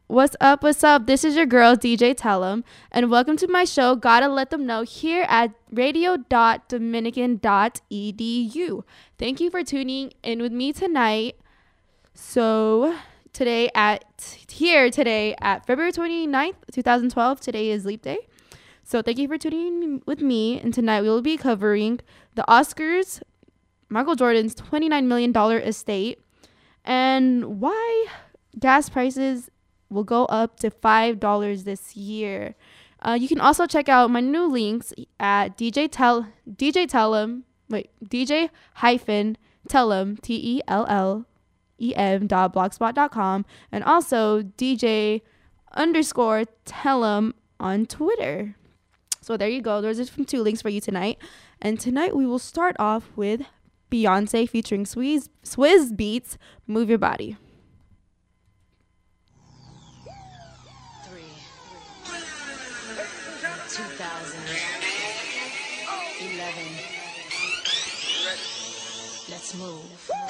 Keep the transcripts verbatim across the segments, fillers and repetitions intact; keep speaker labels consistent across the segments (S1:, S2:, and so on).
S1: What's up? What's up? This is your girl, D J Tellum, and welcome to my show, Gotta Let Them Know, here at radio dot dominican dot e d u. Thank you for tuning in with me tonight. So, today at, here today at February twenty-ninth, twenty twelve, today is Leap Day. So, thank you for tuning in with me, and tonight we will be covering the Oscars, Michael Jordan's twenty-nine million dollars estate, and why gas prices will go up to five dollars this year. Uh, you can also check out my new links at D J Tell DJ Tellum, wait, D J hyphen Tellum, T E L L E M dot blogspot dot com, and also D J underscore Tellum on Twitter. So there you go. Those are some two links for you tonight. And tonight we will start off with Beyonce featuring Swizz, Swizz Beatz, Move Your Body.
S2: two thousand eleven. Let's move.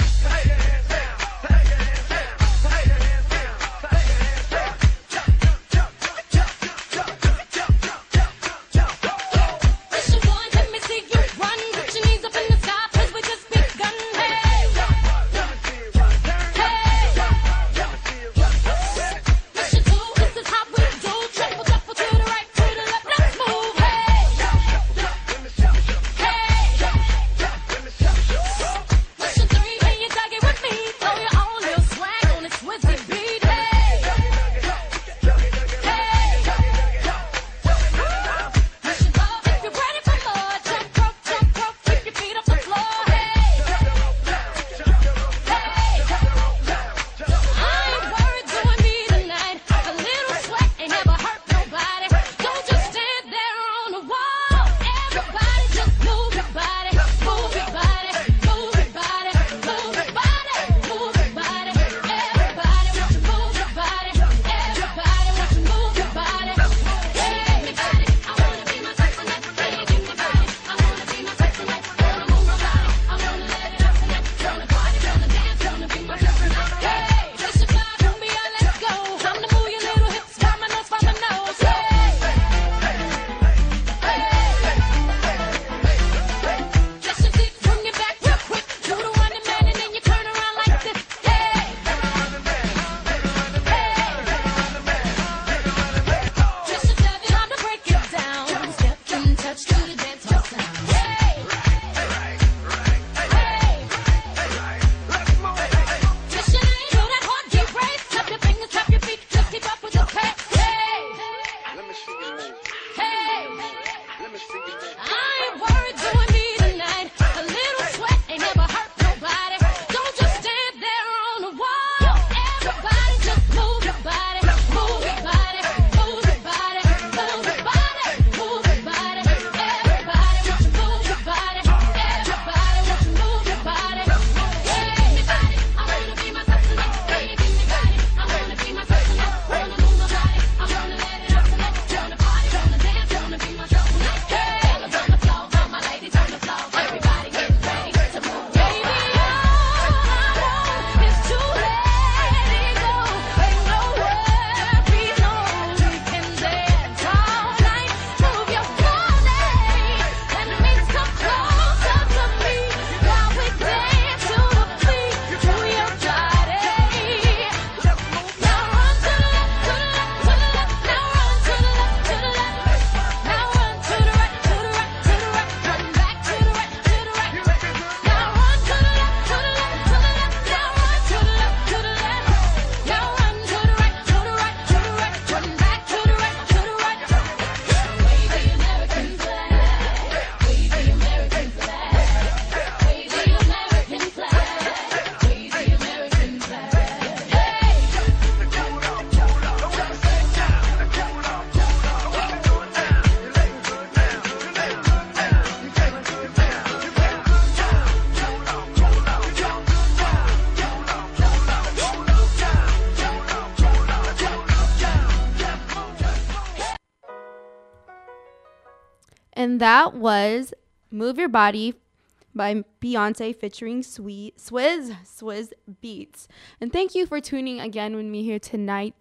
S1: And that was Move Your Body by Beyonce featuring Sweet Swizz Swizz Beatz. And thank you for tuning again with me here tonight,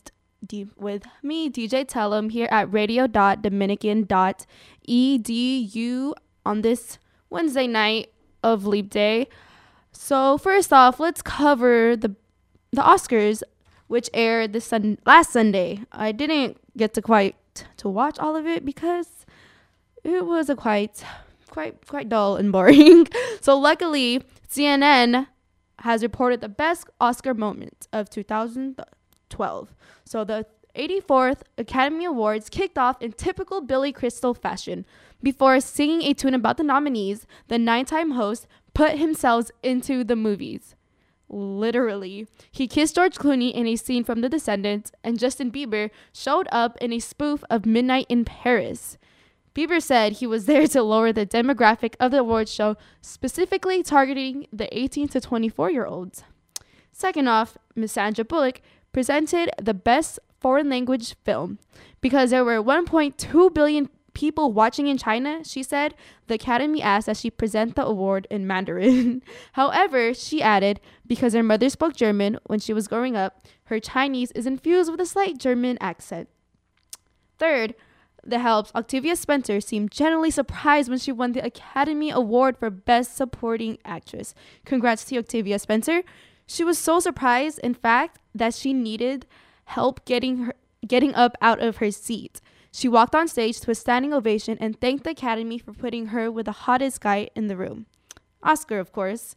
S1: D- with me, D J Tellum, here at radio dot dominican dot e d u on this Wednesday night of Leap Day. So first off, let's cover the the Oscars, which aired this sun- last Sunday. I didn't get to quite to watch all of it because it was a quite quite quite dull and boring. So luckily, C N N has reported the best Oscar moment of two thousand twelve. So the eighty-fourth Academy Awards kicked off in typical Billy Crystal fashion. Before singing a tune about the nominees, the nine-time host put himself into the movies. Literally. He kissed George Clooney in a scene from The Descendants, and Justin Bieber showed up in a spoof of Midnight in Paris. Bieber said he was there to lower the demographic of the awards show, specifically targeting the eighteen to twenty-four year olds. Second off, Miss Sandra Bullock presented the best foreign language film. Because there were one point two billion people watching in China, she said, the Academy asked that she present the award in Mandarin. However, she added, because her mother spoke German when she was growing up, her Chinese is infused with a slight German accent. Third, The Help's Octavia Spencer seemed genuinely surprised when she won the Academy Award for Best Supporting Actress. Congrats to Octavia Spencer. She was so surprised, in fact, that she needed help getting her getting up out of her seat. She walked on stage to a standing ovation and thanked the Academy for putting her with the hottest guy in the room. Oscar, of course.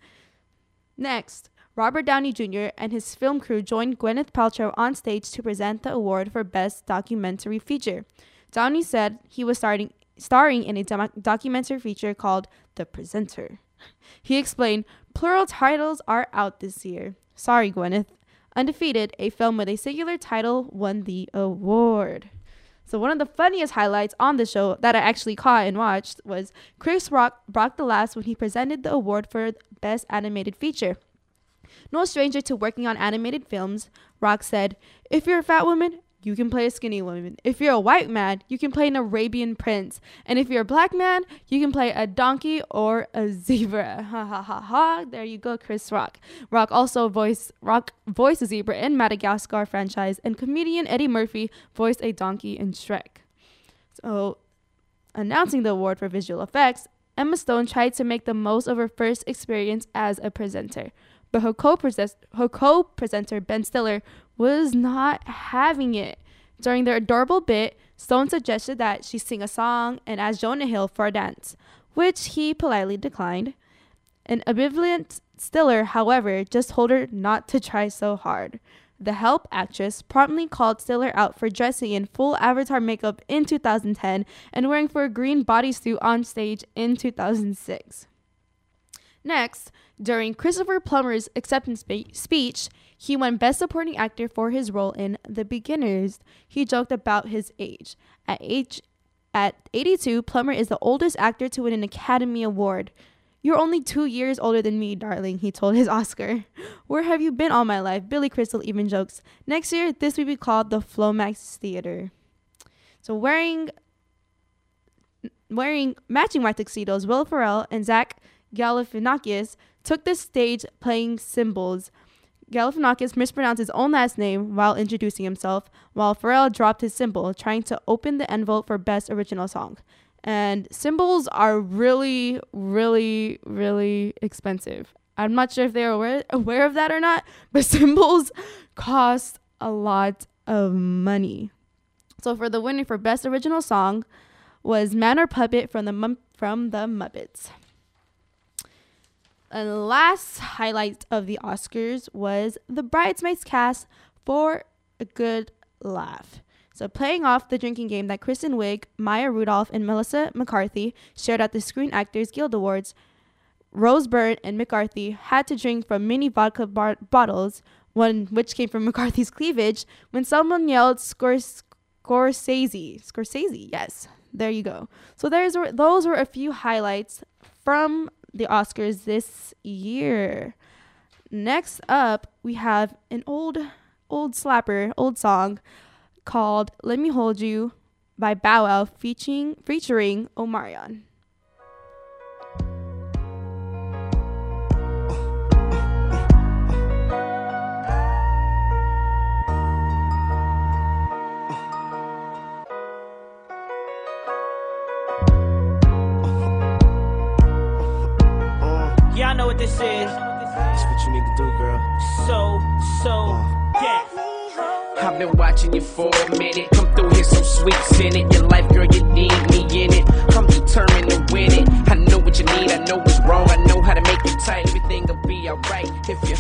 S1: Next, Robert Downey Junior and his film crew joined Gwyneth Paltrow on stage to present the award for Best Documentary Feature. Downey said he was starting, starring in a doc- documentary feature called The Presenter. He explained, plural titles are out this year. Sorry, Gwyneth. Undefeated, a film with a singular title, won the award. So one of the funniest highlights on the show that I actually caught and watched was Chris Rock broke the last when he presented the award for Best Animated Feature. No stranger to working on animated films, Rock said, if you're a fat woman, you can play a skinny woman. If you're a white man, you can play an Arabian prince. And if you're a black man, you can play a donkey or a zebra. Ha ha ha ha. There you go, Chris Rock. Rock also voiced Rock voiced a zebra in Madagascar franchise, and comedian Eddie Murphy voiced a donkey in Shrek. So, announcing the award for visual effects, Emma Stone tried to make the most of her first experience as a presenter. But her co-presenter, her co-presenter Ben Stiller was not having it. During their adorable bit, Stone suggested that she sing a song and ask Jonah Hill for a dance, which he politely declined. An ambivalent Stiller, however, just told her not to try so hard. The Help actress promptly called Stiller out for dressing in full Avatar makeup in two thousand ten and wearing for a green bodysuit on stage in two thousand six. Next, during Christopher Plummer's acceptance spe- speech, he won Best Supporting Actor for his role in The Beginners. He joked about his age. At age at eighty-two, Plummer is the oldest actor to win an Academy Award. You're only two years older than me, darling, he told his Oscar. Where have you been all my life? Billy Crystal even jokes. Next year, this will be called the Flomax Theater. So wearing wearing matching white tuxedos, Will Ferrell and Zach Galifianakis took the stage playing cymbals. Galifianakis mispronounced his own last name while introducing himself, while Ferrell dropped his cymbal, trying to open the envelope for Best Original Song. And cymbals are really, really, really expensive. I'm not sure if they're aware, aware of that or not, but cymbals cost a lot of money. So for the winner for Best Original Song was Man or Puppet from the Mum- from the Muppets. And last highlight of the Oscars was the Bridesmaids cast for a good laugh. So playing off the drinking game that Kristen Wiig, Maya Rudolph, and Melissa McCarthy shared at the Screen Actors Guild Awards, Rose Byrne and McCarthy had to drink from mini vodka bar- bottles, one which came from McCarthy's cleavage, when someone yelled Scors- Scorsese. Scorsese, yes. There you go. So there's those were a few highlights from the Oscars this year. Next up, we have an old, old slapper, old song called Let Me Hold You by Bow Wow featuring, featuring Omarion.
S3: this is.
S4: That's what you need to do, girl.
S3: So, so, yeah.
S4: I've been watching you for a minute. Come through here, some sweets in it. Your life, girl, you need me in it. I'm determined to win it. I know what you need, I know what's wrong. I know how to make it tight. Everything will be alright if you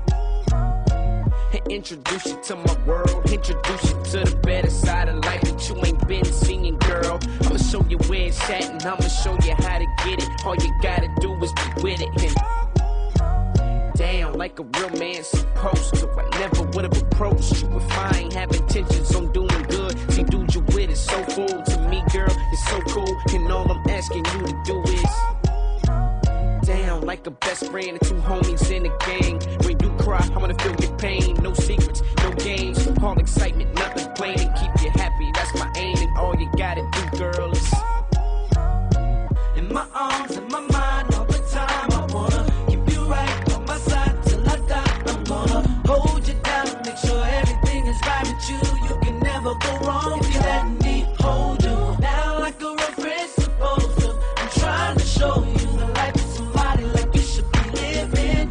S4: introduce you to my world. Introduce you to the better side of life that you ain't been seeing, girl. I'ma show you where it's at and I'ma show you how to get it. All you gotta do is be with it and down like a real man supposed to. I never would've approached you if I ain't have intentions on doing good. See, dude, you with it so full to me, girl. It's so cool, and all I'm asking you to do is down like a best friend and two homies in a gang. When you cry, I wanna feel your pain. No secrets, no games, all excitement, nothing plain. And keep you happy, that's my aim. And all you gotta do, girl, is
S3: in my arms, in my mind, all the time. I wanna keep you right on my side till I die. I'm gonna hold you down, make sure everything is right with you. You can never go wrong if you let me hold you down like a real friend supposed to. I'm trying to show you the life of somebody like you should be living.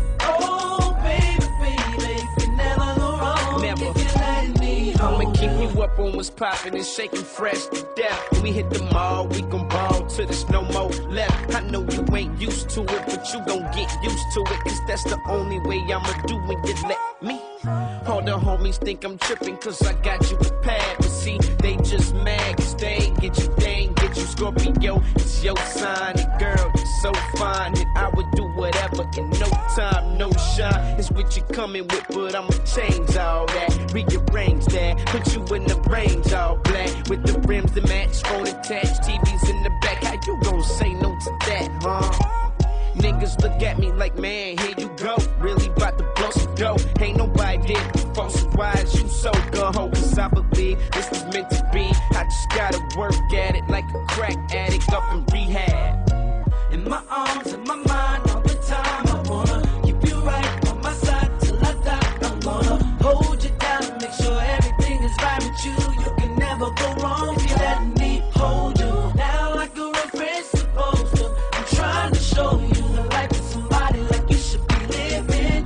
S3: Oh, baby, baby, you can never go wrong
S4: Never.
S3: if you let me hold
S4: I'ma keep you up on what's poppin' and shaking fresh to death. When we hit the mall, we gon' ball till there's no more left. I know you ain't used to it, but you gon' get used to it. Cause that's the only way I'ma do when you let me. All the homies think I'm trippin' cause I got you prepared. But see, they just mad cause they ain't get you, they ain't get you. Scorpio, it's your sign. And girl, you're so fine. And I would do whatever in no time, no shine. It's what you coming with, but I'ma change all that. Rearrange that, put you in the range all black. With the rims that match, phone attached, T Vs in the back. How you gon' say no to that, huh? Niggas look at me like, man, here you go. Really about to blow some dough. Ain't nobody did before, so why is you so go-ho? Cause I believe this was meant to be. I just gotta work at it like a crack addict up in rehab.
S3: in my arms, in my mind, all the time. I wanna keep you right on my side till I die. I'm gonna hold you down, make sure everything is right with you. You can never go wrong if you let me hold you down like a real friend supposed to. I'm trying to show you the life of somebody like you should be living.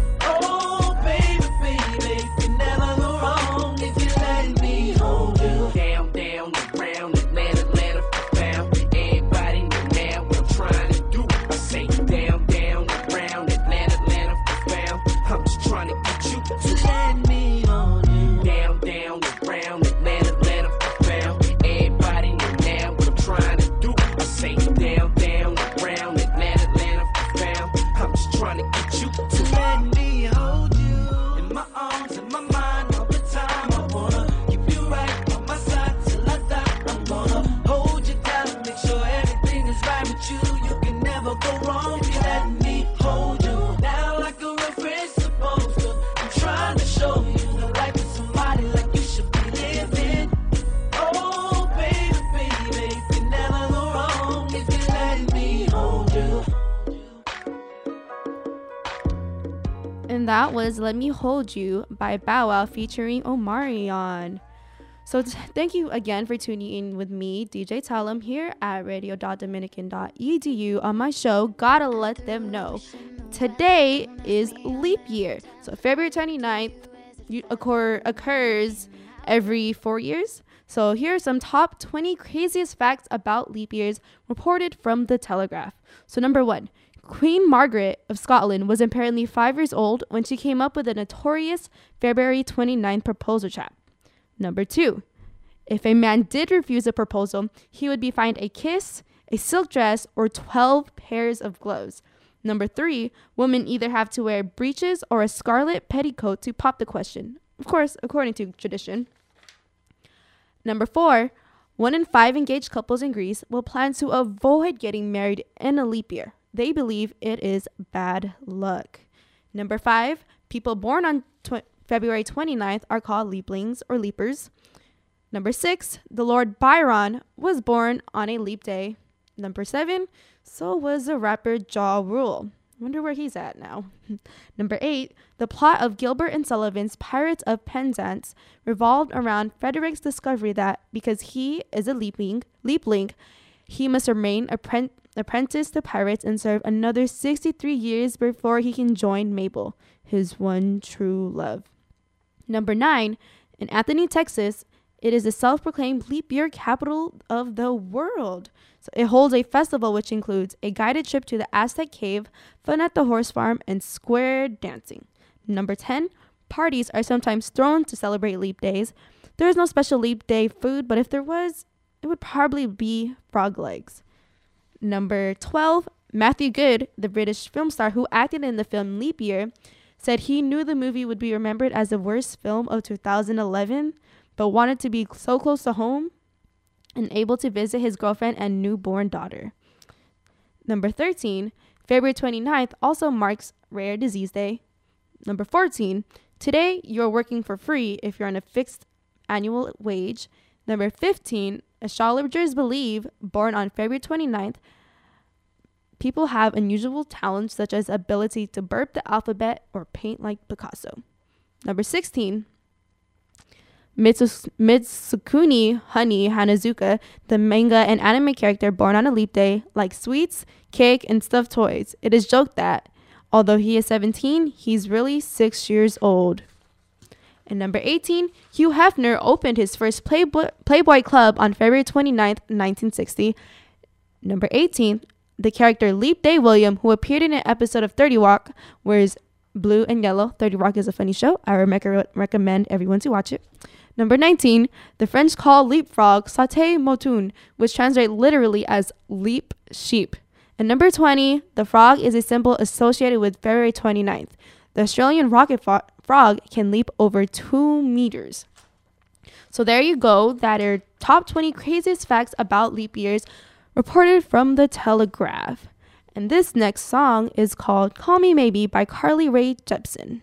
S3: Oh, baby, baby, you can never go wrong if you let me hold you
S4: Down, down, around, Atlanta, Atlanta, found. Everybody know now what I'm trying to do. I say down, down, around, Atlanta, Atlanta, found. I'm just trying to get you
S3: to let me hold you.
S4: down, down, around, Atlanta, Atlanta, found. Everybody know now what I'm trying to do. I say down, down, around, Atlanta, Atlanta, found. I'm just trying to get you
S3: To let me hold you in my arms, in my mind, all the time. I wanna keep you right on my side till I die. I'm gonna hold you down, make sure everything is right with you. You can never go wrong if you let me hold you down like a real friend supposed to. I'm trying to show you the life of somebody like you should be living. Oh, baby, baby, you can never go wrong if you let me hold you.
S1: And that was Let Me Hold You by Bow Wow featuring Omarion. So t- thank you again for tuning in with me, D J Talum, here at radio dot dominican dot e d u on my show, Gotta Let Them Know. Today is leap year. So February twenty-ninth you- occur- occurs every four years. So here are some top twenty craziest facts about leap years reported from The Telegraph. So number one, Queen Margaret of Scotland was apparently five years old when she came up with the notorious February twenty-ninth proposal trap. Number two, if a man did refuse a proposal, he would be fined a kiss, a silk dress, or twelve pairs of gloves. Number three, women either have to wear breeches or a scarlet petticoat to pop the question. Of course, according to tradition. Number four, one in five engaged couples in Greece will plan to avoid getting married in a leap year. They believe it is bad luck. Number five, people born on tw- February twenty-ninth are called leaplings or leapers. Number six, the Lord Byron was born on a leap day. Number seven, so was the rapper Ja Rule. Wonder where he's at now. Number eight, the plot of Gilbert and Sullivan's Pirates of Penzance revolved around Frederick's discovery that because he is a leapling, leapling, He must remain appren- apprenticed to pirates and serve another sixty-three years before he can join Mabel, his one true love. Number nine, in Anthony, Texas, it is the self-proclaimed leap year capital of the world. So it holds a festival which includes a guided trip to the Aztec cave, fun at the horse farm, and square dancing. Number ten, parties are sometimes thrown to celebrate leap days. There is no special leap day food, but if there was, it would probably be frog legs. Number twelve, Matthew Good, the British film star who acted in the film Leap Year, said he knew the movie would be remembered as the worst film of two thousand eleven, but wanted to be so close to home and able to visit his girlfriend and newborn daughter. Number thirteen, February twenty-ninth also marks Rare Disease Day. Number fourteen, today you're working for free if you're on a fixed annual wage. Number fifteen, astrologers believe born on February twenty-ninth, people have unusual talents such as ability to burp the alphabet or paint like Picasso. Number sixteen, Mitsu- Mitsukuni Honey Hanazuka, the manga and anime character born on a leap day, likes sweets, cake, and stuffed toys. It is joked that, although he is seventeen, he's really six years old. And number eighteen, Hugh Hefner opened his first Playboy, Playboy Club on February twenty-ninth, nineteen sixty. Number eighteen, the character Leap Day William, who appeared in an episode of thirty Rock, wears blue and yellow. thirty Rock is a funny show. I re- recommend everyone to watch it. Number nineteen, the French call leapfrog sauté mouton, which translates literally as leap sheep. And number twenty, the frog is a symbol associated with February twenty-ninth. The Australian rocket fo- frog can leap over two meters. So there you go. That are top twenty craziest facts about leap years reported from the Telegraph. And this next song is called Call Me Maybe by Carly Rae Jepsen.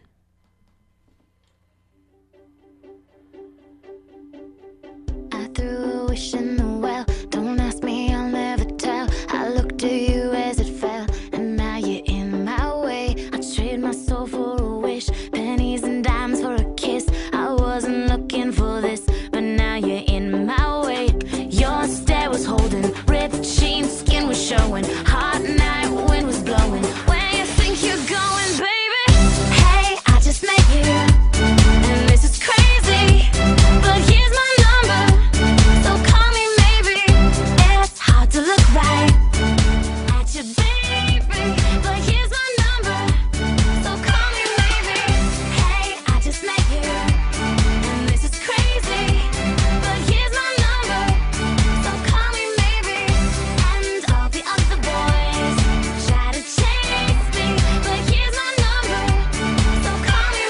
S5: I threw a wish in the well. Don't ask me, I'll never tell. I looked at you as it fell, and now you're in my way. I trade my soul for a wish, pennies and dimes for a kiss. I wasn't looking for this, but now you're in my way. Your stare was holding, ripped jeans, skin was showing. Hot night, wind was blowing. Where you think you're going, baby? Hey, I just met you, and this is crazy, but here's my number, so call me maybe. It's hard to look right at you, baby, but here's my number, so call me maybe. Hey, I just met you, and this is crazy, but here's my number, so call me maybe. And all the other boys try to chase me, but here's my number, so call me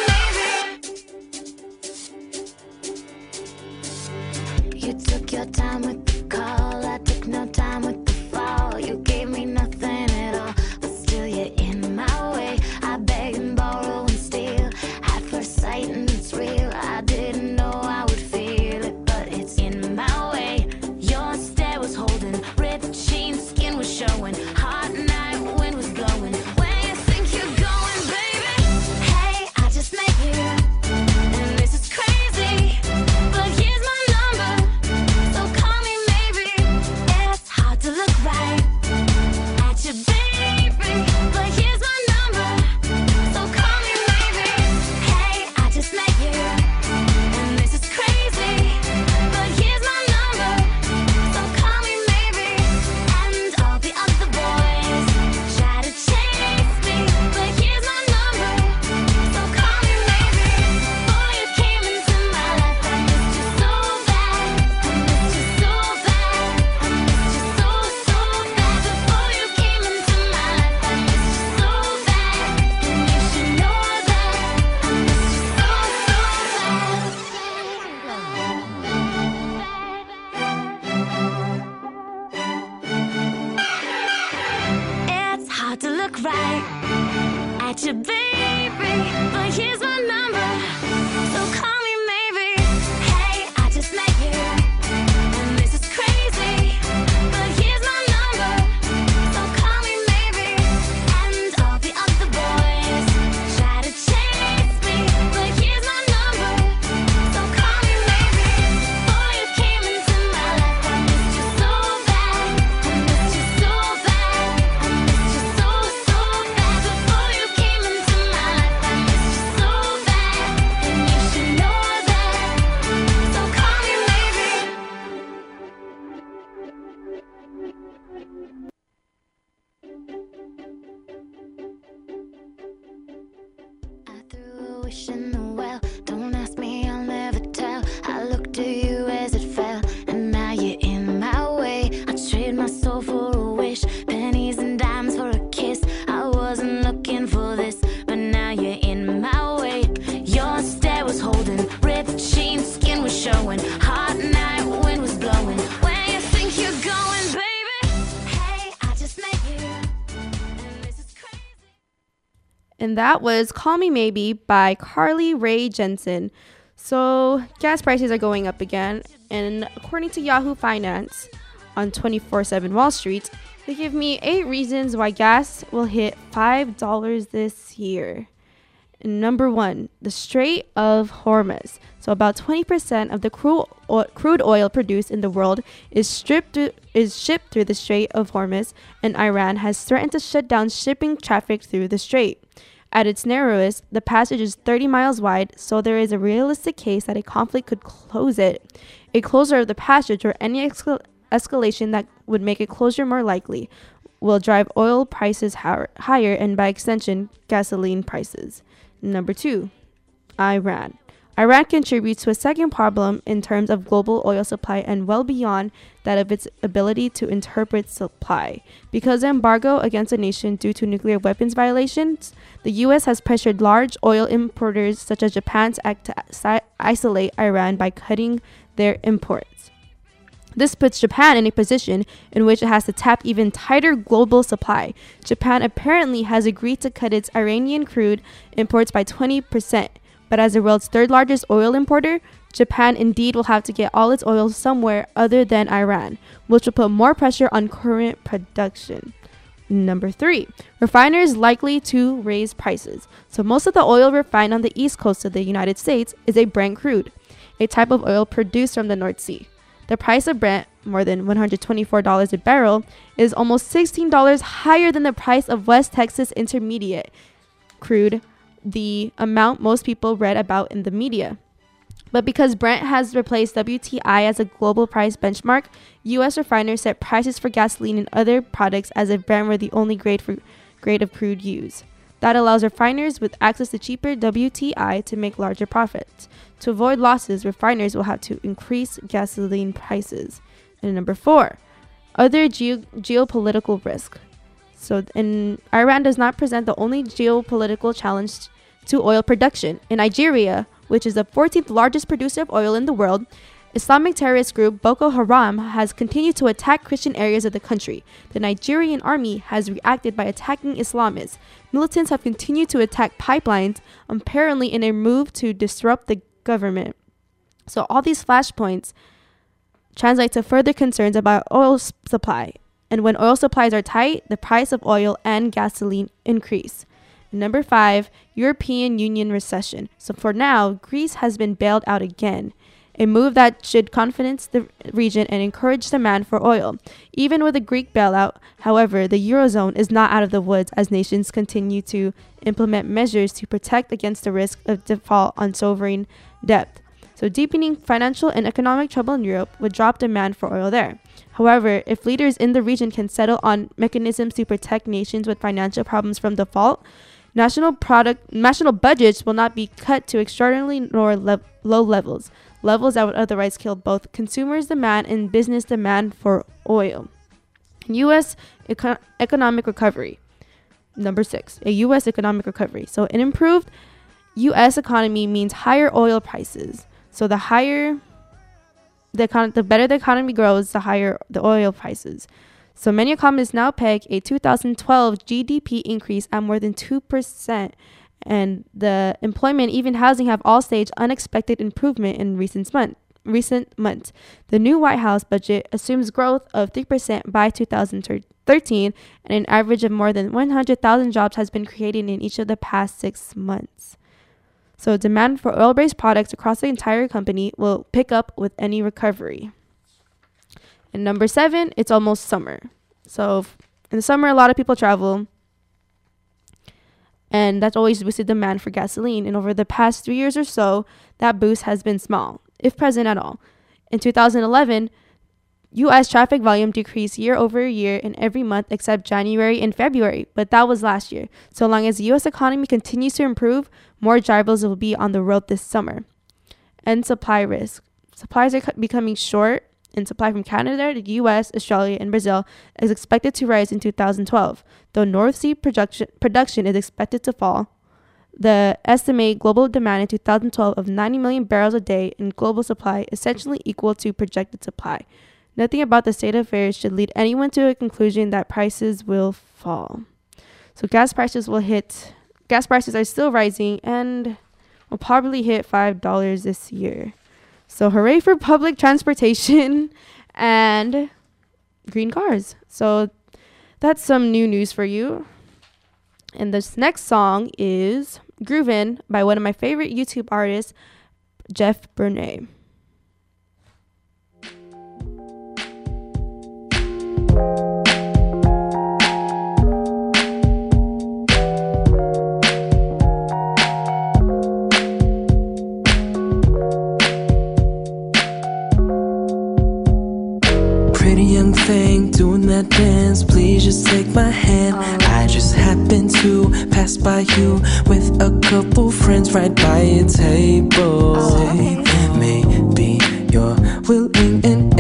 S5: maybe. You took your time with the call, I took no time with the fall. You gave me nothing at all, but still you're in my way. I beg and borrow and steal at first sight, and it's real. I didn't know I would feel it, but it's in my way. Your stare was holding, ripped jeans, skin was showing. Hot night, wind was blowing. Where you think you're going, baby? Hey, I just met you, and this is crazy, but here's my number, so call me maybe. It's hard to look right at you, baby, but here's my number, so call me maybe. Hey, I just met you, and this is crazy, but here's my number, so call me maybe. And all the other boys try to chase me, but here's my number, so call me maybe. Before you came into my life, I missed you so bad. I missed you so bad. I missed you so, so bad. Before you came into my life, I missed you so bad. And you should know that I missed you so, so bad. It's hard to look right at you, baby, but here's my number, so call me maybe. Hey, I just met you, and this is crazy, but here's my number, so call me maybe. And all the other boys try to chase me, but here's my number, so call me maybe. Before you came into my life, I missed you so bad. I wishing the well. Don't ask me, I'll never tell. I looked to you as it fell, and now you're in my way. I trade my soul for a wish, pennies and dimes for a kiss. I wasn't looking for this, but now you're in my way. Your stare was holding, ripped jeans, skin was showing. Hot night, wind was blowing. Where you think you're going, baby? Hey, I just met you, and this is crazy.
S1: And that was Call Me Maybe by Carly Rae Jepsen. So gas prices are going up again, and according to Yahoo Finance on twenty-four seven Wall Street, they give me eight reasons why gas will hit five dollars this year. And number one, the Strait of Hormuz. So about twenty percent of the crude oil, crude oil produced in the world is stripped through, is shipped through the Strait of Hormuz, and Iran has threatened to shut down shipping traffic through the strait. At its narrowest, the passage is thirty miles wide, so there is a realistic case that a conflict could close it. A closure of the passage, or any escal- escalation that would make a closure more likely, will drive oil prices higher, higher and by extension, gasoline prices. Number two, Iran. Iran contributes to a second problem in terms of global oil supply and well beyond that of its ability to interpret supply. Because of embargo against a nation due to nuclear weapons violations, the U S has pressured large oil importers such as Japan to act to si- isolate Iran by cutting their imports. This puts Japan in a position in which it has to tap even tighter global supply. Japan apparently has agreed to cut its Iranian crude imports by twenty percent. But as the world's third largest oil importer, Japan indeed will have to get all its oil somewhere other than Iran, which will put more pressure on current production. Number three, refiners likely to raise prices. So most of the oil refined on the east coast of the United States is a Brent crude, a type of oil produced from the North Sea. The price of Brent, more than one hundred twenty-four dollars a barrel, is almost sixteen dollars higher than the price of West Texas Intermediate crude, the amount most people read about in the media. But because Brent has replaced W T I as a global price benchmark, U S refiners set prices for gasoline and other products as if Brent were the only grade for grade of crude used. That allows refiners with access to cheaper W T I to make larger profits. To avoid losses, refiners will have to increase gasoline prices. And number four, other geo- geopolitical risk. So, and Iran does not present the only geopolitical challenge to oil production. In Nigeria, which is the fourteenth largest producer of oil in the world, Islamic terrorist group Boko Haram has continued to attack Christian areas of the country. The Nigerian army has reacted by attacking Islamists. Militants have continued to attack pipelines, apparently in a move to disrupt the government. So all these flashpoints translate to further concerns about oil s- supply. And when oil supplies are tight, the price of oil and gasoline increase. Number five, European Union recession. So for now, Greece has been bailed out again, a move that should confidence the region and encourage demand for oil. Even with a Greek bailout, however, the Eurozone is not out of the woods as nations continue to implement measures to protect against the risk of default on sovereign debt. So deepening financial and economic trouble in Europe would drop demand for oil there. However, if leaders in the region can settle on mechanisms to protect nations with financial problems from default, national product national budgets will not be cut to extraordinarily nor le- low levels, levels that would otherwise kill both consumers' demand and business demand for oil. U S eco- economic recovery. Number six, a U S economic recovery. So an improved U S economy means higher oil prices. So the higher the econ- the better the economy grows, the higher the oil prices. So many economists now peg a two thousand twelve G D P increase at more than two percent, and the employment, even housing, have all staged unexpected improvement in recent month, recent months. The new White House budget assumes growth of three percent by two thousand thirteen, and an average of more than one hundred thousand jobs has been created in each of the past six months. So demand for oil-based products across the entire company will pick up with any recovery. And number seven, it's almost summer. So in the summer, a lot of people travel, and that's always boosted demand for gasoline. And over the past three years or so, that boost has been small, if present at all. In two thousand eleven, U S traffic volume decreased year over year in every month except January and February, but that was last year. So long as the U S economy continues to improve, more drivers will be on the road this summer. And supply risk. Supplies are becoming short, and supply from Canada, the U S, Australia, and Brazil is expected to rise in two thousand twelve, though North Sea production, production is expected to fall. The estimated global demand in two thousand twelve of ninety million barrels a day in global supply, essentially equal to projected supply. Nothing about the state of affairs should lead anyone to a conclusion that prices will fall. So gas prices will hit, gas prices are still rising and will probably hit five dollars this year. So hooray for public transportation and green cars. So that's some new news for you. And this next song is Groovin' by one of my favorite YouTube artists, Jeff Bernay.
S3: Pretty young thing doing that dance, please just take my hand. I just happened to pass by you with a couple friends right by your table. Maybe you're willing and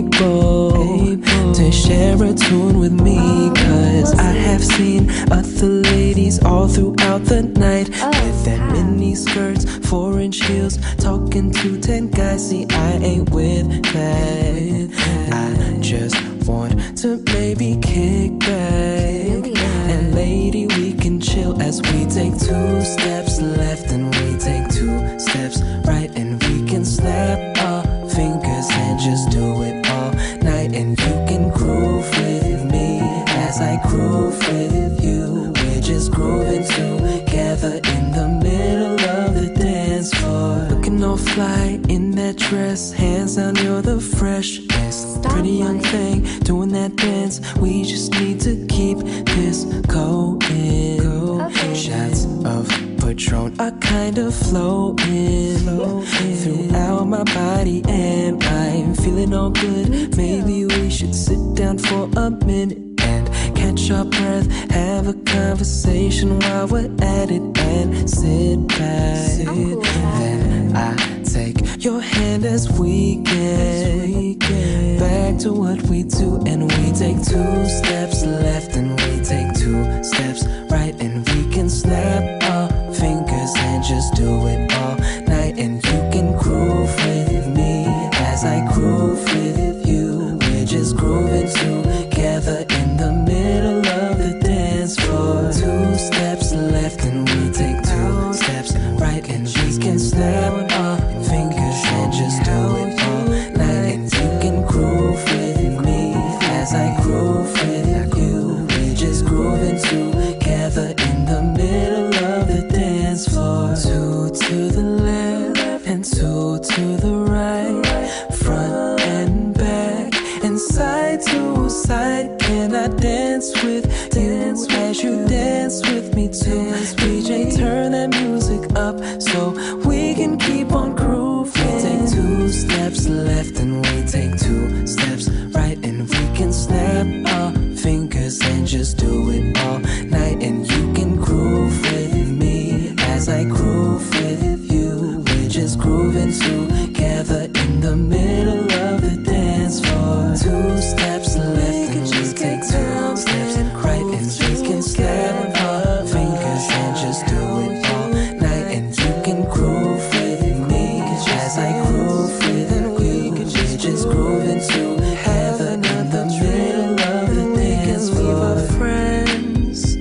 S3: able to share a tune with me, cause I have seen other ladies all throughout the night with their mini skirts, four inch heels, talking to ten guys. See, I ain't with that. I just want to maybe kick back, and lady, we can chill as we take two steps left and we take two steps right, and we can snap our fingers and just do it all night. And you can groove with me as I groove with you. We're just grooving together in the middle of the dance floor. Looking all fly in that dress, hands down, you're the freshest. Pretty young thing doing that dance. We just need to keep this going. Okay. Shots of Patron are kind of flowing throughout my body, and I'm feeling all good. Maybe we should sit down for a minute and catch our breath, have a conversation while we're at it, and sit back. Then I take your hand as we get back to what we do, and we take two steps left and we take two steps right, and we can snap our fingers and just do it all night. And you can groove with me as I groove with you. We're just grooving together in the middle of the dance floor. Two steps left and we take two steps right, and we can snap our fingers and just do it all night. And you can groove with me as I groove with you. We're just grooving together in the middle of the dance floor. Two to the left and two to the right, front and back and side to side. Can I dance with you as you dance with me too? D J, turn that music up so we can keep on grooving. We take two steps left and we take two steps right, and we can snap our fingers and just do it all night. And you can groove with me as I groove with you. We're just grooving together in the middle of the dance floor. Two steps left and we take two steps right, and we can snap our fingers and just do it all night. And you can groove with me as I groove with you. We're just grooving together in the middle of the dance floor. Friends.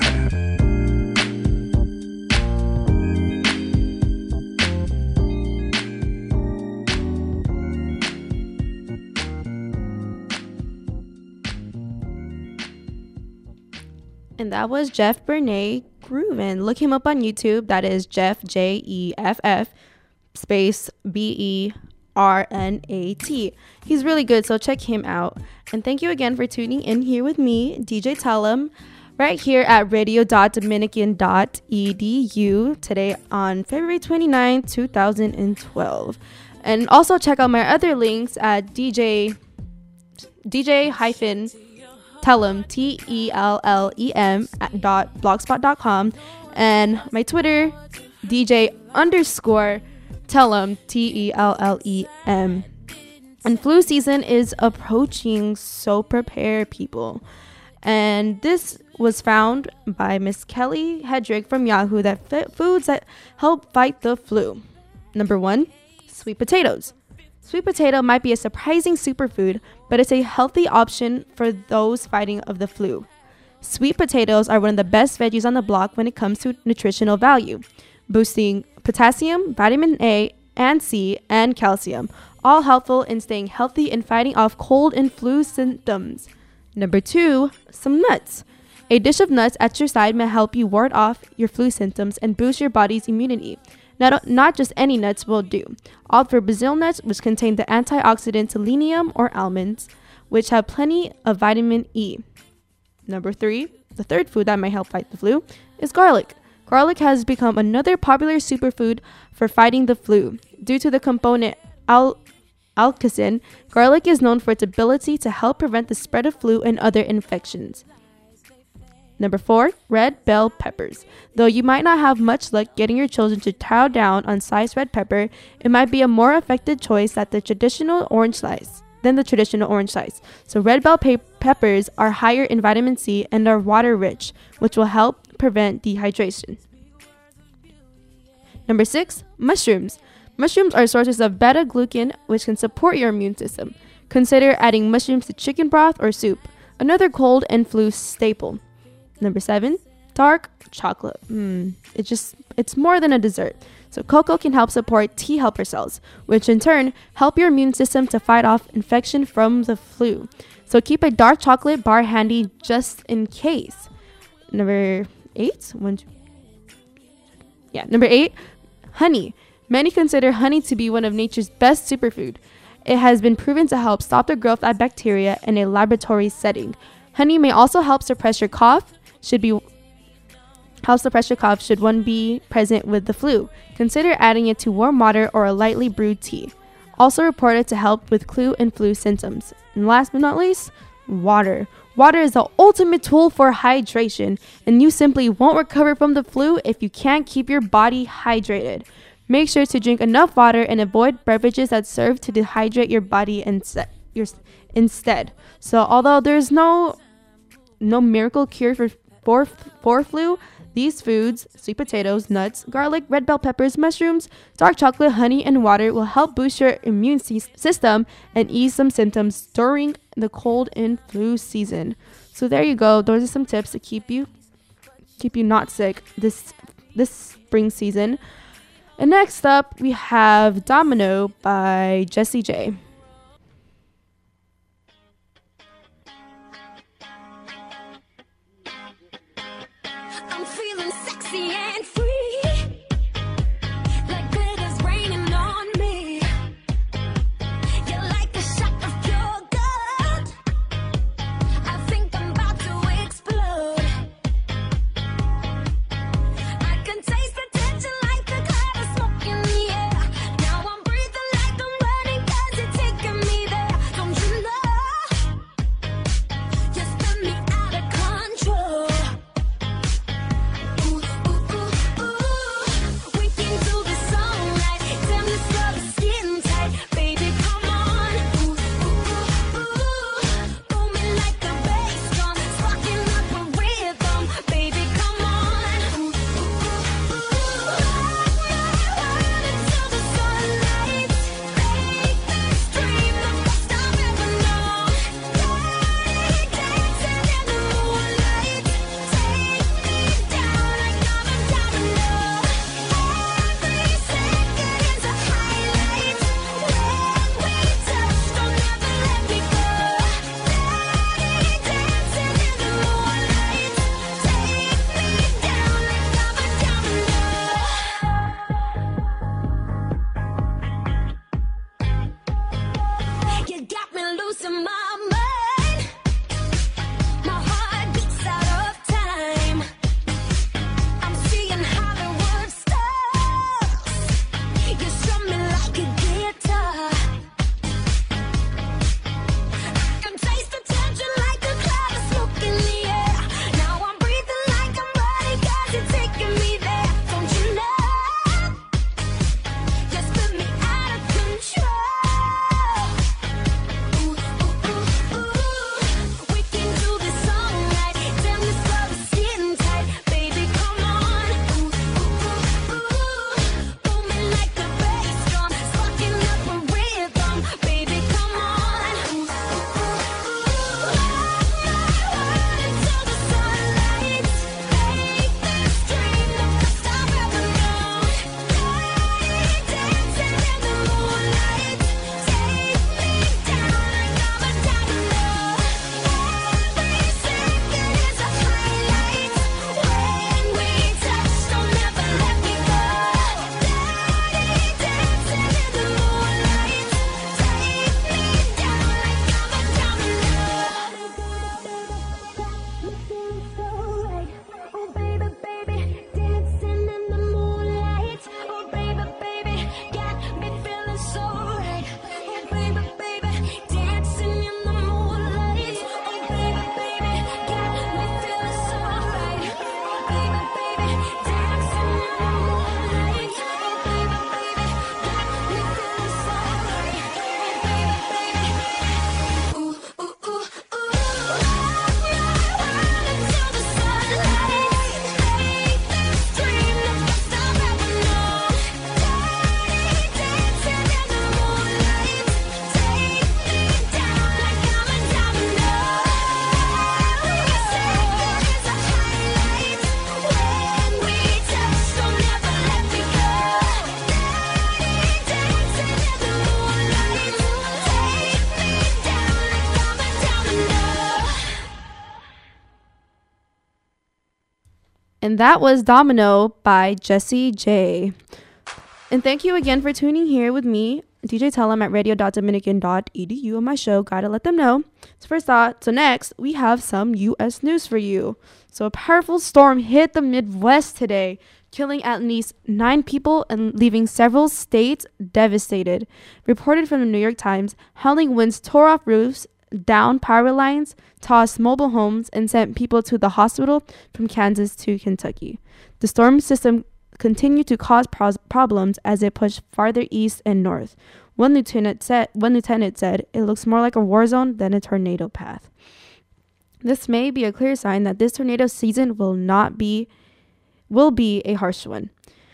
S1: And that was Jeff Bernay, Groovin'. Look him up on YouTube. That is Jeff, J E F F, space B E R N A T. He's really good, so check him out. And thank you again for tuning in here with me, D J Tellum, right here at radio dot dominican dot e d u today on February twenty-ninth, two thousand twelve. And also check out my other links at D J D J hyphen Tellem, T E L L E M dot blogspot dot com, and my Twitter, D J underscore Tellem, T E L L E M. And flu season is approaching, so prepare, people. And this was found by Miss Kelly Hedrick from Yahoo that f- foods that help fight the flu. Number one, sweet potatoes. Sweet potato might be a surprising superfood, but it's a healthy option for those fighting of the flu. Sweet potatoes are one of the best veggies on the block when it comes to nutritional value, boosting potassium, vitamin A and C, and calcium, all helpful in staying healthy and fighting off cold and flu symptoms. Number two, some nuts. A dish of nuts at your side may help you ward off your flu symptoms and boost your body's immunity. Not, not just any nuts will do. Opt for Brazil nuts, which contain the antioxidant selenium, or almonds, which have plenty of vitamin E. Number three, the third food that might help fight the flu, is garlic. Garlic has become another popular superfood for fighting the flu. Due to the component al- alkazin, garlic is known for its ability to help prevent the spread of flu and other infections. Number four, red bell peppers. Though you might not have much luck getting your children to chow down on sliced red pepper, it might be a more effective choice than the traditional orange slice. Than the traditional orange slice. So red bell pe- peppers are higher in vitamin C and are water rich, which will help prevent dehydration. Number six, mushrooms. Mushrooms are sources of beta-glucan, which can support your immune system. Consider adding mushrooms to chicken broth or soup, another cold and flu staple. Number seven, dark chocolate. Mm, it just, it's more than a dessert. So cocoa can help support T helper cells, which in turn help your immune system to fight off infection from the flu. So keep a dark chocolate bar handy just in case. Number eight, one, two, yeah, number eight, honey. Many consider honey to be one of nature's best superfood. It has been proven to help stop the growth of bacteria in a laboratory setting. Honey may also help suppress your cough. Should be help suppress your cough should one be present with the flu. Consider adding it to warm water or a lightly brewed tea. Also reported to help with flu and flu symptoms. And last but not least, water. Water is the ultimate tool for hydration, and you simply won't recover from the flu if you can't keep your body hydrated. Make sure to drink enough water and avoid beverages that serve to dehydrate your body instead. Your, instead. So although there's no no miracle cure for for, for flu, these foods, sweet potatoes, nuts, garlic, red bell peppers, mushrooms, dark chocolate, honey, and water will help boost your immune c- system and ease some symptoms during the cold and flu season. So there you go. Those are some tips to keep you keep you not sick this this spring season. And next up, we have Domino by Jessie J.
S5: I'm feeling sexy and free, like glitter's raining on me. You're like a shot of pure gold. I think I'm about to explode. I can taste the tension like a cloud of smoke in the air. Now I'm breathing like I'm running 'cause you're taking me there. Don't you know? You spin me out of control. Ooh, ooh, ooh, ooh.
S1: And that was Domino by Jessie J. And thank you again for tuning here with me, D J Tellum at radio dot dominican dot e d u on my show, Gotta Let Them Know. So first thought, so next, we have some U S news for you. So a powerful storm hit the Midwest today, killing at least nine people and leaving several states devastated. Reported from the New York Times, howling winds tore off roofs, down power lines, tossed mobile homes, and sent people to the hospital from Kansas to Kentucky. The storm system continued to cause pros- problems as it pushed farther east and north. One lieutenant said, one lieutenant said, "It looks more like a war zone than a tornado path." This may be a clear sign that this tornado season will not be, will be a harsh one.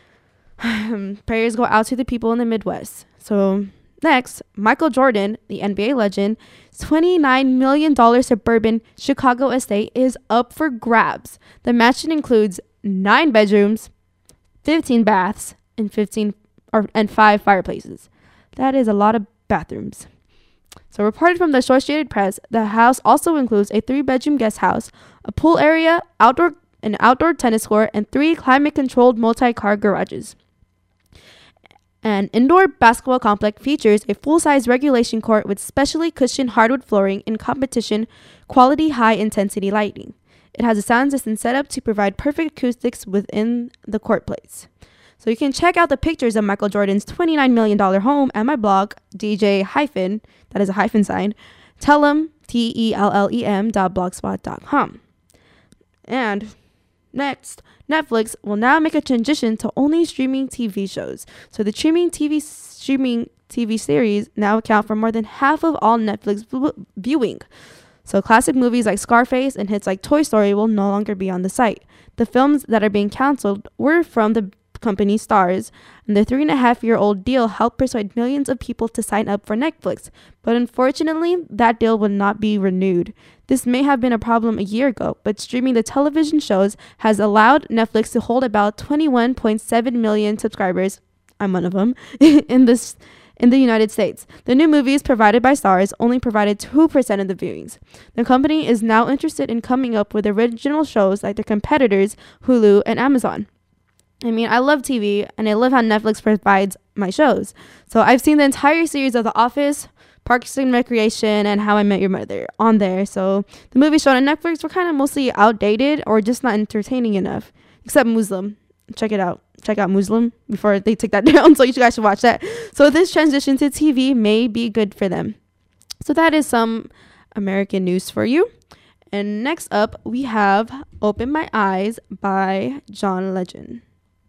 S1: Prayers go out to the people in the Midwest. So next, Michael Jordan, the N B A legend, twenty-nine million dollars suburban Chicago estate is up for grabs. The mansion includes nine bedrooms, fifteen baths, and fifteen or and five fireplaces. That is a lot of bathrooms. So reported from the Associated Press, the house also includes a three-bedroom guest house, a pool area, outdoor an outdoor tennis court, and three climate-controlled multi-car garages. An indoor basketball complex features a full-size regulation court with specially cushioned hardwood flooring and competition quality high-intensity lighting. It has a sound system set up to provide perfect acoustics within the court place. So you can check out the pictures of Michael Jordan's twenty-nine million dollars home at my blog, D J hyphen, that is a hyphen sign, Tellem, T E L L E M dot blogspot dot com. And next, Netflix will now make a transition to only streaming T V shows. So the streaming T V streaming T V series now account for more than half of all Netflix v- viewing. So classic movies like Scarface and hits like Toy Story will no longer be on the site. The films that are being canceled were from the company Stars, and the three and a half year old deal helped persuade millions of people to sign up for Netflix. But unfortunately, that deal would not be renewed. This may have been a problem a year ago, but streaming the television shows has allowed Netflix to hold about twenty-one point seven million subscribers, I'm one of them, in this in the United States. The new movies provided by Stars only provided two percent of the viewings. The company is now interested in coming up with original shows like their competitors, Hulu and Amazon. I mean, I love T V, and I love how Netflix provides my shows. So I've seen the entire series of The Office, Parks and Recreation, and How I Met Your Mother on there. So the movies shown on Netflix were kind of mostly outdated or just not entertaining enough, except Muslim. Check it out. Check out Muslim before they take that down, so you guys should watch that. So this transition to T V may be good for them. So that is some American news for you. And next up, we have Open My Eyes by John Legend.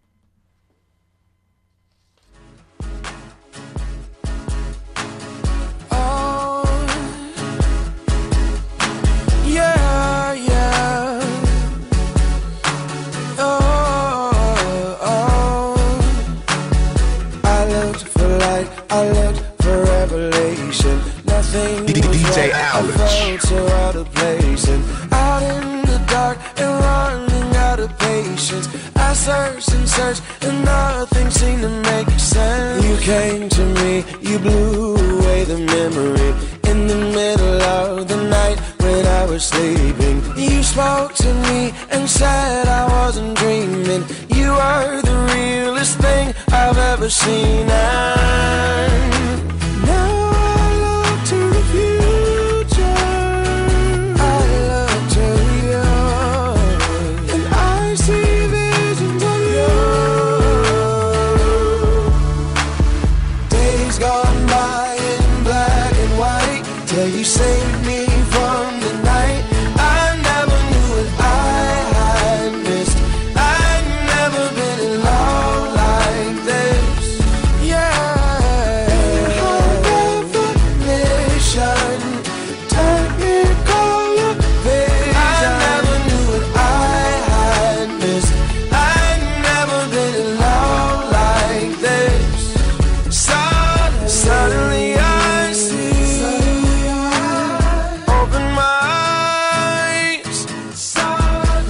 S3: Yeah, yeah. Oh, oh. I looked for light, I looked for revelation. Nothing
S6: D-
S3: was
S6: D J
S3: right. I
S6: Alex.
S3: felt so out of place and out in the dark and running out of patience. I searched and searched and nothing seemed to make sense. You came to me, you blew away the memory in the middle of the night when I was sleeping. You spoke to me and said I wasn't dreaming. You are the realest thing I've ever seen. And now I look to the future. I look to you.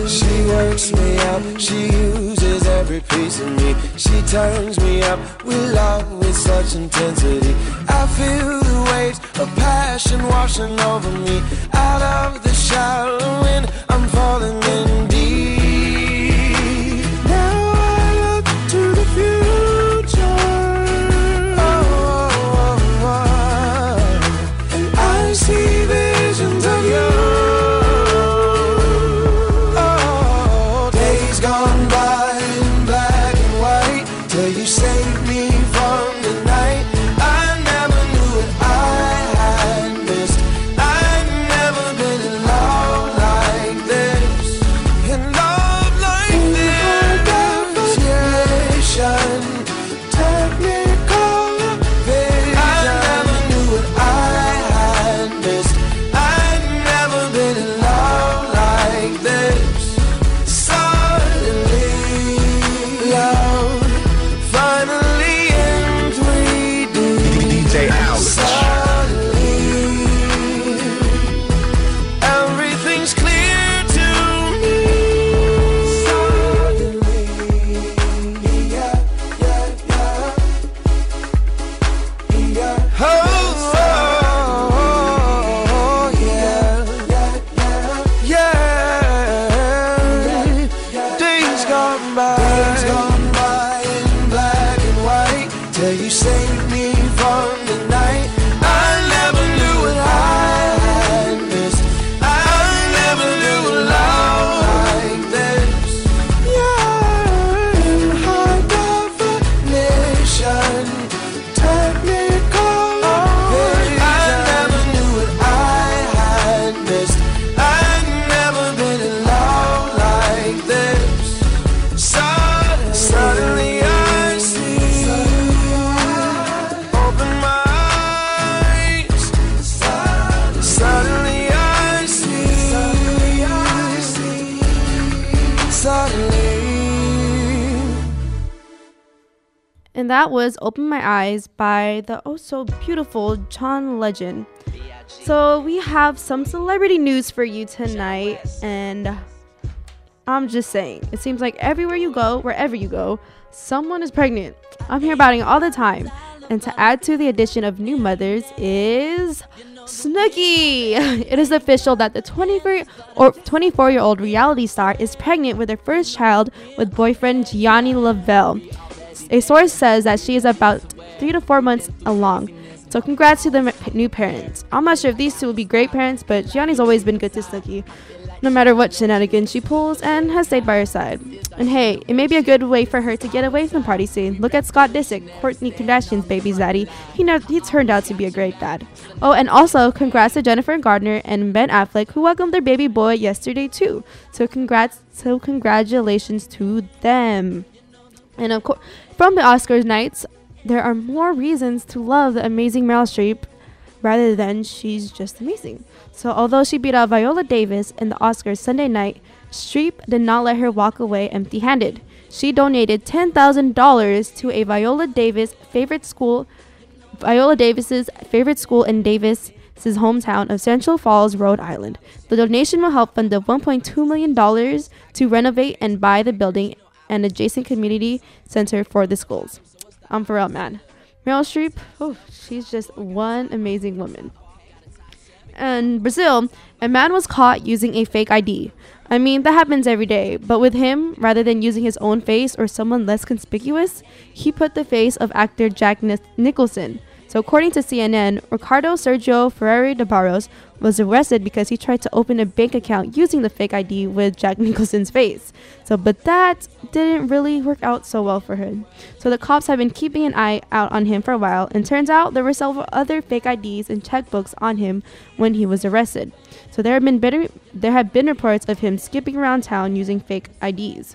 S3: She works me out, she uses every piece of me. She turns me up with love with such intensity. I feel the waves of passion washing over me. Out of the shallow wind, I'm falling in deep. Now I look to the future. Oh, oh, oh, oh. And I see visions of you.
S1: And that was Open My Eyes by the oh so beautiful John Legend. So we have some celebrity news for you tonight, and I'm just saying, it seems like everywhere you go, wherever you go, someone is pregnant. I'm hearing about it all the time. And to add to the addition of new mothers is Snooki. It is official that the twenty-four or twenty-four-year-old reality star is pregnant with her first child with boyfriend Gianni Lavelle. A source says that she is about three to four months along. So congrats to the m- new parents. I'm not sure if these two will be great parents, but Gianni's always been good to Snooki, no matter what shenanigans she pulls, and has stayed by her side. And hey, it may be a good way for her to get away from the party scene. Look at Scott Disick, Kourtney Kardashian's baby's daddy. He know he turned out to be a great dad. Oh, and also congrats to Jennifer Gardner and Ben Affleck, who welcomed their baby boy yesterday too. So congrats, so congratulations to them. And of course, from the Oscars nights, there are more reasons to love the amazing Meryl Streep rather than she's just amazing. So although she beat out Viola Davis in the Oscars Sunday night, Streep did not let her walk away empty-handed. She donated ten thousand dollars to a Viola Davis favorite school, Viola Davis's favorite school in Davis's hometown of Central Falls, Rhode Island. The donation will help fund the one point two million dollars to renovate and buy the building and adjacent community center for the schools. I'm for real, man. Meryl Streep, oh, she's just one amazing woman. In Brazil, a man was caught using a fake I D. I mean, that happens every day, but with him, rather than using his own face or someone less conspicuous, he put the face of actor Jack Nich- Nicholson. So according to C N N, Ricardo Sergio Ferreira de Barros was arrested because he tried to open a bank account using the fake I D with Jack Nicholson's face. So, but that didn't really work out so well for him. So the cops have been keeping an eye out on him for a while, and turns out there were several other fake I Ds and checkbooks on him when he was arrested. So there have been bitter, there have been reports of him skipping around town using fake I Ds.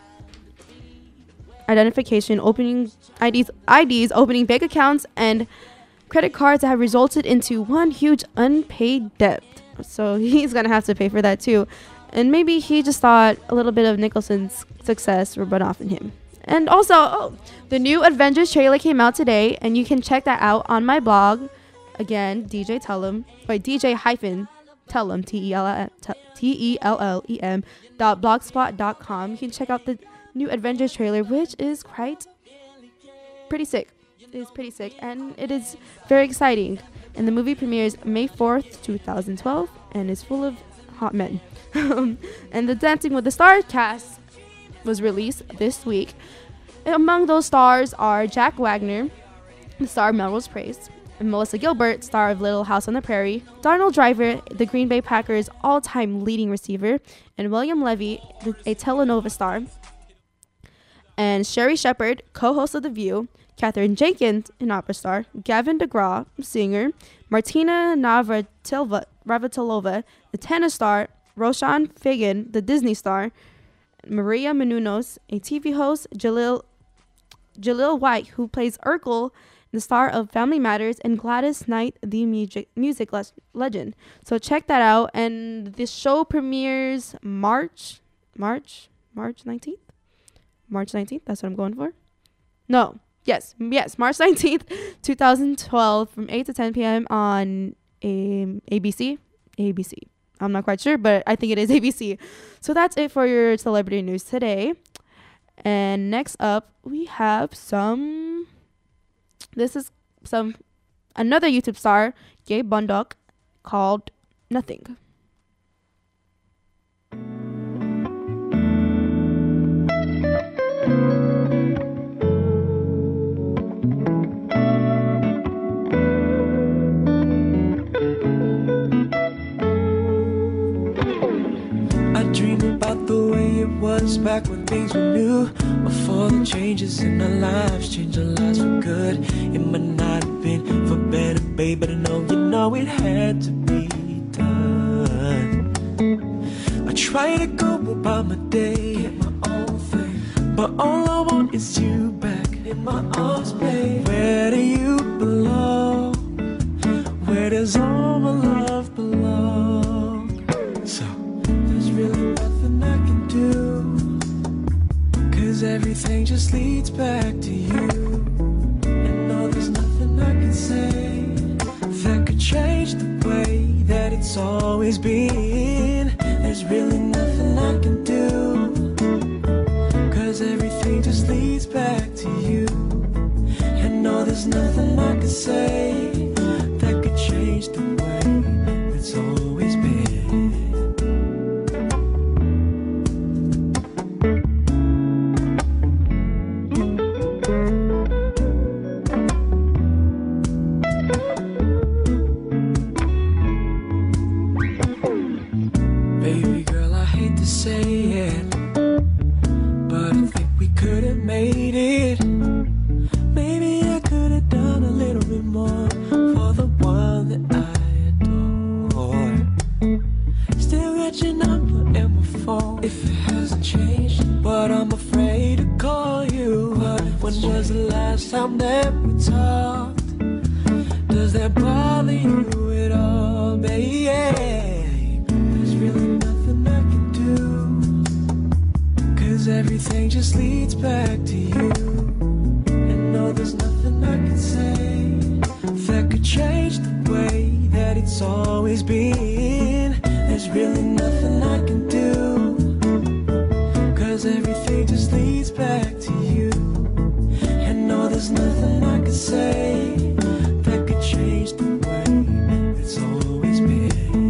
S1: Identification, opening I Ds, I Ds, opening bank accounts, and credit cards that have resulted into one huge unpaid debt. So he's gonna have to pay for that too. And maybe he just thought a little bit of Nicholson's success would run off in him. And also, oh, the new Avengers trailer came out today, and you can check that out on my blog. Again, D J Tellum, or D J hyphen Tellem, T E L L T E L L E M dot blogspot dot com. You can check out the new Avengers trailer, which is quite pretty sick. It is pretty sick, and it is very exciting. And the movie premieres May fourth, twenty twelve, and is full of hot men. And the Dancing with the Stars cast was released this week. And among those stars are Jack Wagner, the star of Melrose Place, and Melissa Gilbert, star of Little House on the Prairie, Darnold Driver, the Green Bay Packers' all-time leading receiver, and William Levy, the, a telenovela star, and Sherry Shepard, co-host of The View, Catherine Jenkins, an opera star, Gavin DeGraw, singer, Martina Navratilova, Navratilova, the tennis star, Roshan Fagan, the Disney star, Maria Menounos, a T V host, Jalil, Jalil White, who plays Urkel, the star of Family Matters, and Gladys Knight, the music, music le- legend. So check that out. And this show premieres March, March, March nineteenth? March nineteenth, that's what I'm going for. No, yes, yes, March nineteenth, twenty twelve, from eight to ten p.m. on um, A B C. A B C. I'm not quite sure, but I think it is A B C. So that's it for your celebrity news today. And next up, we have some... This is some another YouTube star, Gabe Bundock, called Nothing.
S3: I dream about the way it was back when things were new, before the changes in our lives changed our lives for good. It might not have been for better, babe, but I know you know it had to be done. I try to go about my day, get my own thing, but all I want is you back in my arms, babe. Where do you belong? Where does all my love belong? So there's really nothing I can do, 'cause everything just leads back to you. And no, there's nothing I can say that could change the way that it's always been. There's really nothing I can do, 'cause everything just leads back to you. And no, there's nothing I can say that could change the way it's always been. Baby girl, I hate to say it, but I think we could have made it. Maybe I could have done a little bit more for the one that I adore. Still got your number and my phone if it hasn't changed, but I'm afraid to call you. When was the last time that we talked? Does that bother you at all, baby? There's really nothing I can do, 'cause everything just leads back to you. And no, there's nothing I can say that could change the way that it's always been. There's really nothing I can do, 'cause everything just leads back to you. And no, there's nothing I can say that could change the way it's always been.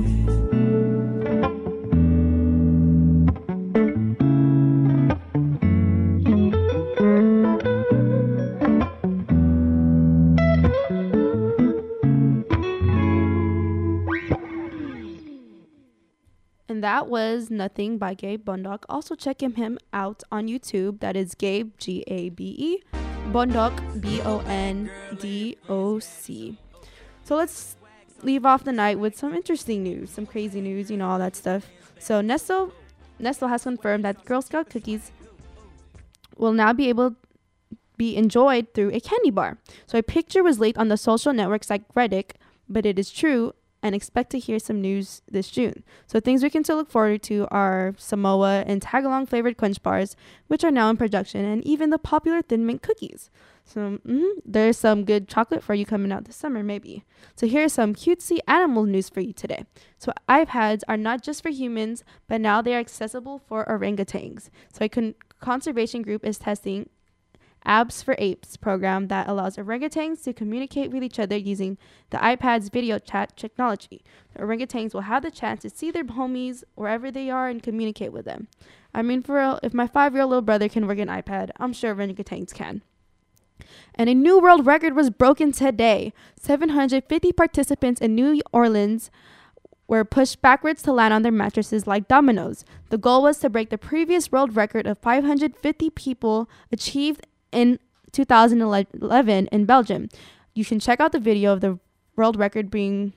S1: And that was Nothing by Gabe Bundock. Also check him, him out on YouTube. That is Gabe, G A B E, Bundock, B O N D O C. So let's leave off the night with some interesting news, some crazy news, you know, all that stuff. So Nestle, Nestle has confirmed that Girl Scout cookies will now be able be enjoyed through a candy bar. So a picture was leaked on the social network site Reddit, but it is true, and expect to hear some news this June. So things we can still look forward to are Samoa and tag-along flavored Crunch bars, which are now in production, and even the popular Thin Mint cookies. So mm, there's some good chocolate for you coming out this summer, maybe. So here's some cutesy animal news for you today. So iPads are not just for humans, but now they are accessible for orangutans. So a con- conservation group is testing Apps for Apes program that allows orangutans to communicate with each other using the iPad's video chat technology. The orangutans will have the chance to see their homies wherever they are and communicate with them. I mean, for real, if my five-year-old little brother can work an iPad, I'm sure orangutans can. And a new world record was broken today. seven hundred fifty participants in New Orleans were pushed backwards to land on their mattresses like dominoes. The goal was to break the previous world record of five hundred fifty people achieved in two thousand eleven in Belgium. You can check out the video of the world record being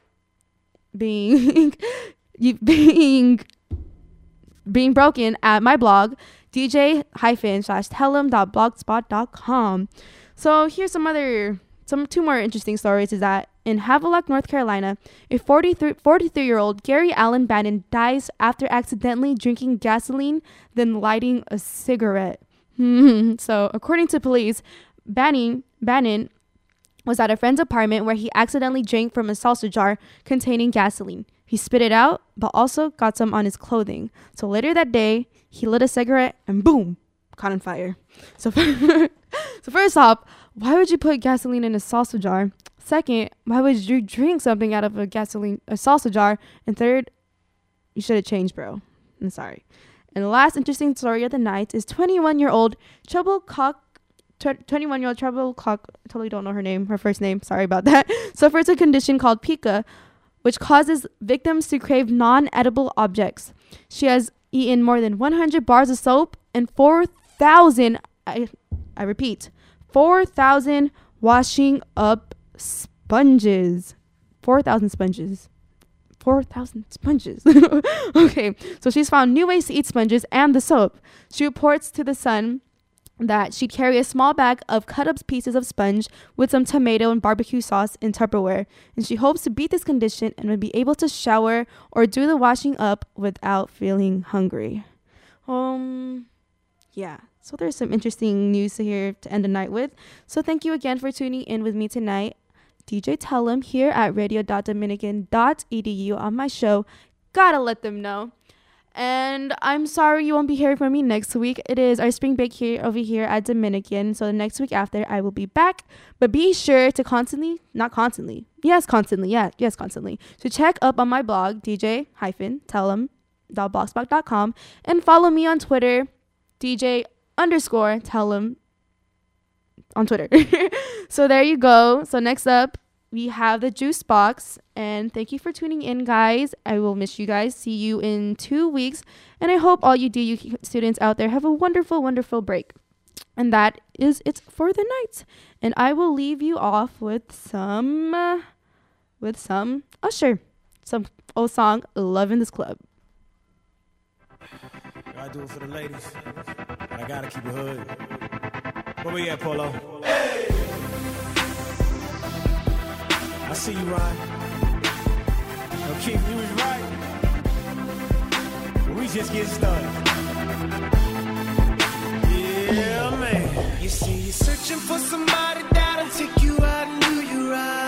S1: being being being broken at my blog d j hyphen slash tellem dot blogspot dot com. So here's some other some two more interesting stories. Is that in Havelock, North Carolina, a forty-three-year-old Gary Allen Bannon dies after accidentally drinking gasoline, then lighting a cigarette. So, according to police, Bannon, Bannon was at a friend's apartment where he accidentally drank from a salsa jar containing gasoline. He spit it out, but also got some on his clothing. So later that day, he lit a cigarette and boom, caught on fire. So, so first off, why would you put gasoline in a salsa jar? Second, why would you drink something out of a gasoline, a salsa jar? And third, you should have changed, bro. I'm sorry. And the last interesting story of the night is twenty-one-year-old Trouble Cock, twenty-one-year-old Trouble Cock, I totally don't know her name, her first name, sorry about that, suffers a condition called pica, which causes victims to crave non-edible objects. She has eaten more than one hundred bars of soap and four thousand, I, I repeat, four thousand washing up sponges. four thousand sponges. four thousand sponges. Okay, so she's found new ways to eat sponges and the soap. She reports to The Sun that she'd carry a small bag of cut up pieces of sponge with some tomato and barbecue sauce in Tupperware, and she hopes to beat this condition and will be able to shower or do the washing up without feeling hungry. Um, yeah, so there's some interesting news here to end the night with. So thank you again for tuning in with me tonight. D J Tellem here at radio dot dominican dot e d u on my show, Gotta Let Them Know. And I'm sorry you won't be hearing from me next week. It is our spring break here over here at Dominican. So the next week after, I will be back. But be sure to constantly, not constantly, yes, constantly, yeah, yes, constantly, to check up on my blog, d j tellem dot blogspot dot com, and follow me on Twitter, D J underscore Tellem on Twitter. So there you go. So next up, we have the Juice Box. And thank you for tuning in, guys. I will miss you guys. See you in two weeks. And I hope all you D U students out there have a wonderful, wonderful break. And that is it for the night. And I will leave you off with some, uh, with some Usher. Some old song, Love in This Club.
S6: I do it for the ladies. I gotta keep it hood. Where we at, Polo? Hey! I see you, Ryan. No, Keith, you was right. We just get started. Yeah, man. You see, you're searching for somebody that'll take you out and do you right.